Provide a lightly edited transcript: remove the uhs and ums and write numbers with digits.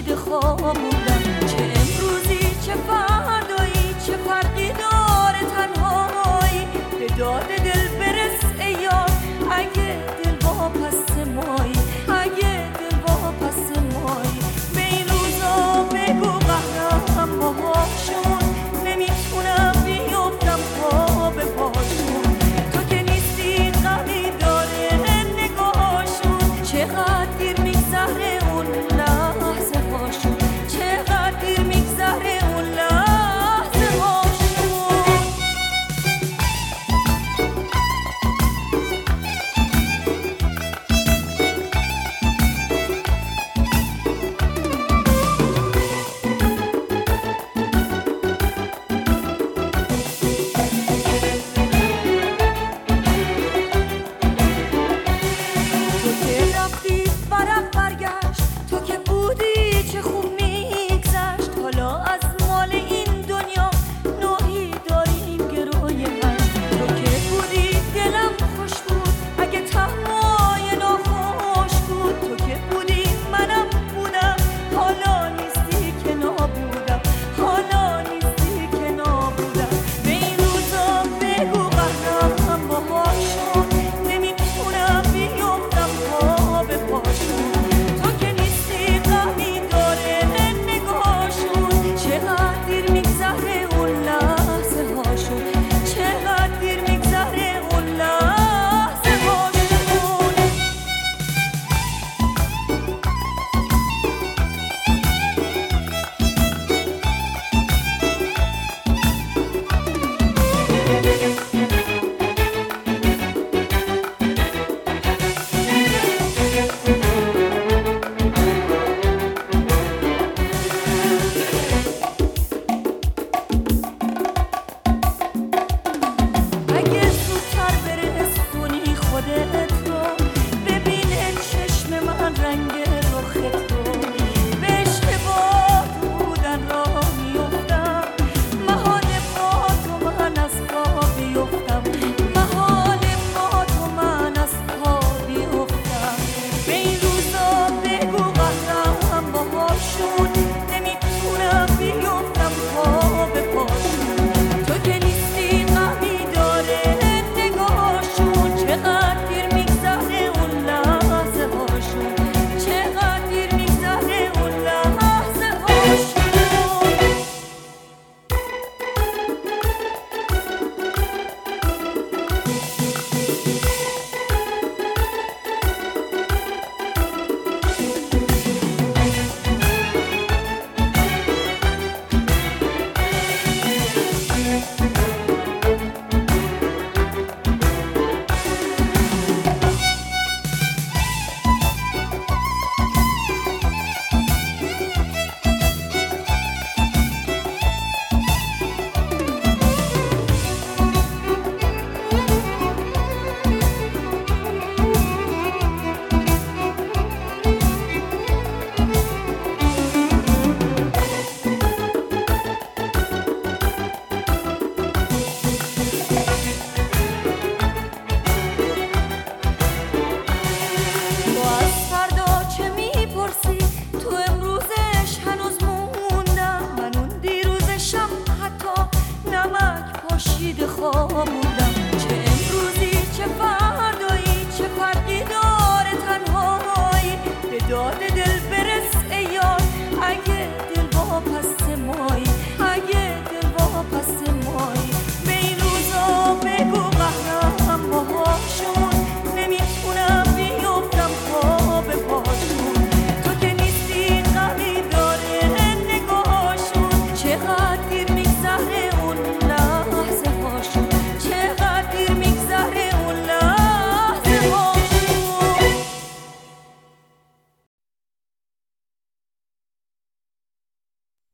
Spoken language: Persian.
پاشیده خوابوندم. چه امروزی چه فردایی، چه فرقی داره تنهایی. به داد دل برس ای یار، اگه دل واپس مایی، اگه دل واپس مایی. به این روزا بگو قهرم باهاشون، نمیتونم بیفتم پا به پاشون. تو که نیستی غمی داره نگاهشون، چقدر دیر میگذره اون لحظه هاشون، چقدر دیر میگذره اون لحظه هاشون. تو که بودی چه خوب میگذشت، حالا از مال این دنیا نوحی داریم گروی هشت. تو که بودی دلم خوش بود اگه تمای ناخوش بود. تو که بودی منم بودم، حالا نیستی که نابودم، حالا نیستی که نابودم. به این روزا بگو قهرم باهاشون، نمیتونم بیفتم پا به پاشون. چقدر دیر میگذره اون لحظه هاشون، چقدر دیر میگذره اون لحظه هاشون. رنگ رخ تو به اشتباه بودن را میفتم، محال با تو من از پا بیفتم، محال با تو من از پا بیفتم. به این روزا بگو قهرم باهاشون، نمیتونم بیفتم پا به پاشون. تو که نیستی غمی داره نگاهشون، چقدر دیر میگذره اون لحظه هاشون، چقدر دیر میگذره اون لحظه هاشون. پاشیده خوابوندم. چه امروزی چه فردایی، چه فرقی داره تنهایی. به داد